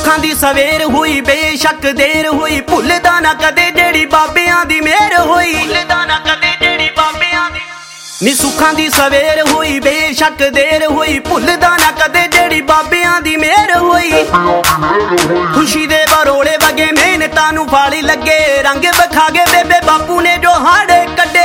ਸੁੱਖਾਂ ਦੀ ਸਵੇਰ ਹੋਈ ਬੇਸ਼ੱਕ ਦੇਰ ਹੋਈ, ਭੁੱਲਦਾ ਨਾ ਕਦੇ ਜਿਹੜੀ ਬਾਬਿਆਂ ਦੀ ਮਿਹਰ ਹੋਈ, ਭੁੱਲਦਾ ਨਾ ਕਦੇ ਜਿਹੜੀ ਬਾਬਿਆਂ ਦੀ। ਨੀ ਸੁੱਖਾਂ ਦੀ ਸਵੇਰ ਹੋਈ ਬੇਸ਼ੱਕ ਦੇਰ ਹੋਈ, ਭੁੱਲਦਾ ਨਾ ਕਦੇ ਜਿਹੜੀ ਬਾਬਿਆਂ ਦੀ ਮਿਹਰ ਹੋਈ। ਖੁਸ਼ੀ ਦੇ ਬਰੋਲੇ ਵਗੇ ਮਿਹਨਤਾਂ ਨੂੰ ਫਾਲੀ ਲੱਗੇ, ਰੰਗ ਵਿਖਾ ਗਏ ਬੇਬੇ ਬਾਪੂ ਨੇ ਜੋ ਹਾੜੇ ਕੱਢੇ।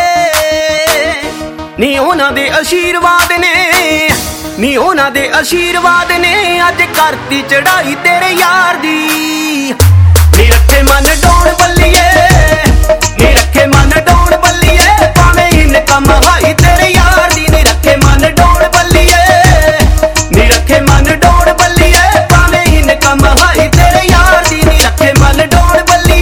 ਨੀ ਉਹਨਾਂ ਦੇ ਅਸ਼ੀਰਵਾਦ ਨੇ, ਨੀ ਉਹਨਾਂ ਦੇ ਅਸ਼ੀਰਵਾਦ ਨੇ ਅੱਜ ਕਰਤੀ ਚੜਾਈ ਤੇਰੇ ਯਾਰ ਦੀ। ਨੀ ਰੱਖੇ ਮਨ ਡੋਣ ਬੱਲੀਏ, ਨੀ ਰੱਖੇ ਮਨ ਡੋਣ ਬੱਲੀਏ, ਭਾਵੇਂ ਇਨਕਮ ਹਾਈ ਤੇਰੇ ਯਾਰ ਦੀ। ਨੀ ਰੱਖੇ ਮਨ ਡੋਣ ਬੱਲੀਏ, ਨੀ ਰੱਖੇ ਮਨ ਡੋਣ ਬੱਲੀਏ, ਭਾਵੇਂ ਇਨਕਮ ਹਾਈ ਤੇਰੇ ਯਾਰ ਦੀ। ਨੀ ਰੱਖੇ ਮਨ ਡੋਣ ਬੱਲੀਏ।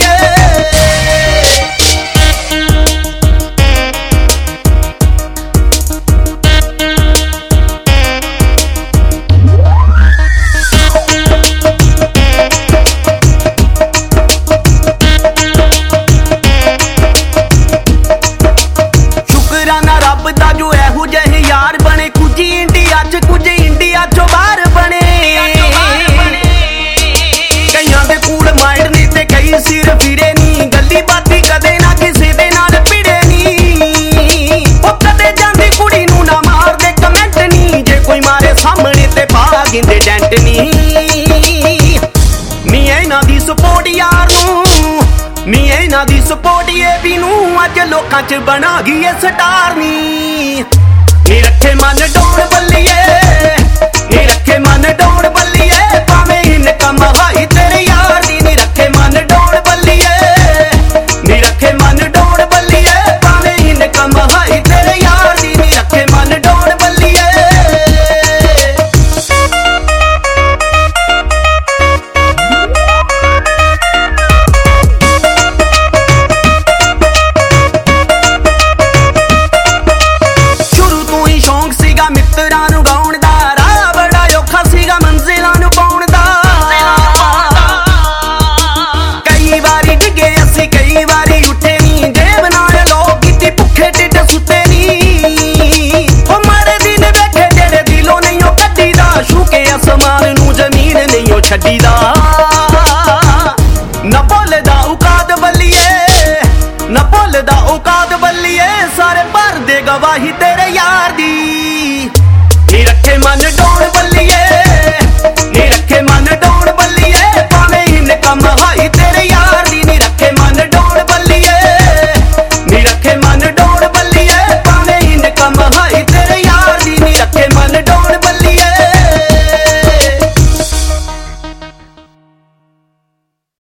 ਸਿਰ ਫਿਰੇ ਨੀ ਗੱਲੀ ਬਾਤੀ ਕਦੇ ਨਾ ਕਿਸੇ ਦੇ ਨਾਲ ਭਿੜੇ ਨੀ। ਉਹ ਕਦੇ ਜਾਂਦੀ ਕੁੜੀ ਨੂੰ ਨਾ ਮਾਰਦੇ ਕਮੈਂਟ ਨੀ, ਜੇ ਕੋਈ ਮਾਰੇ ਸਾਹਮਣੇ ਤੇ ਪਾ ਗਿੰਦੇ ਡੈਂਟ ਨੀ। ਨੀ ਇਹਨਾਂ ਦੀ ਸਪੋਰਟ ਯਾਰ ਨੂੰ, ਨੀ ਇਹਨਾਂ ਦੀ ਸਪੋਰਟ ਏ ਵੀ ਨੂੰ ਅੱਜ ਲੋਕਾਂ 'ਚ ਬਣਾ ਗਈ ਏ ਸਟਾਰ ਨੀ। ਨੀ ਰੱਖੇ ਮਨ ਡੋਣ ਬੱਲੀਏ, ਨੀ ਰੱਖੇ ਮਨ ਡੋਣ ਬੱਲੀਏ, ਭਾਵੇਂ ਇਨਕਮ ਹਾਈ ਤੇਰੇ ਯਾਰ ਦੀ। ਨੀ ਰੱਖੇ ਮਨ ਡੋਣ ਬੱਲੀਏ, ਨੀ ਰੱਖੇ ਮਨ ਡੋਣ ਬੱਲੀਏ, ਭਾਵੇਂ ਇਨਕਮ ਹਾਈ ਤੇਰੇ ਯਾਰ ਦੀ। ਨੀ ਰੱਖੇ ਮਨ ਡੋਣ ਬੱਲੀਏ। ਸ਼ੁਰੂ ਤੋਂ ਹੀ ਸ਼ੌਂਕ ਸੀਗਾ ਮਿੱਤਰਾਂ ਨੂੰ ਗਾਉਣ ਦਾ, ਰਾਹ ਬੜਾ ਔਖਾ ਸੀਗਾ ਮੰਜ਼ਿਲਾਂ ਨੂੰ ਪਾਉਣ ਦਾ। ਕਈ ਵਾਰੀ ਡਿੱਗੇ ਅਸੀਂ ਕਈ ਵਾਰੀ ਉੱਠੇ ਨੀ, ਜੇਬ ਨਾਲ ਲੋਕ ਕੀਤੀ ਭੁੱਖੇ ਢਿੱਡ ਸੁੱਤੇ ਨੀ। ਉਹ ਮਾੜੇ ਦਿਨ ਵੇਖੇ ਜਿਹੜੇ ਦਿਲੋਂ ਨਹੀਂ ਉਹ ਕੱਢੀ ਦਾ, ਛੂਕੇ ਅਸਮਾਨ ਨੂੰ ਜ਼ਮੀਨ ਨਹੀਂ ਉਹ ਛੱਡੀ ਦਾ। ਨਾ ਭੁੱਲਦਾ ਔਕਾਤ ਬੱਲੀਏ, ਨਾ ਭੁੱਲਦਾ ਔਕਾਤ ਬੱਲੀਏ, ਸਾਰੇ ਭਰਦੇ ਗਵਾਹੀ ਤੇਰੇ ਯਾਰ ਦੀ। ਨੀ ਰੱਖੇ ਮਨ ਡੋਣ ਬੱਲੀਏ, ਨੀ ਰੱਖੇ ਮਨ ਡੋਣ ਬੱਲੀਏ, ਭਾਵੇਂ ਇਨਕਮ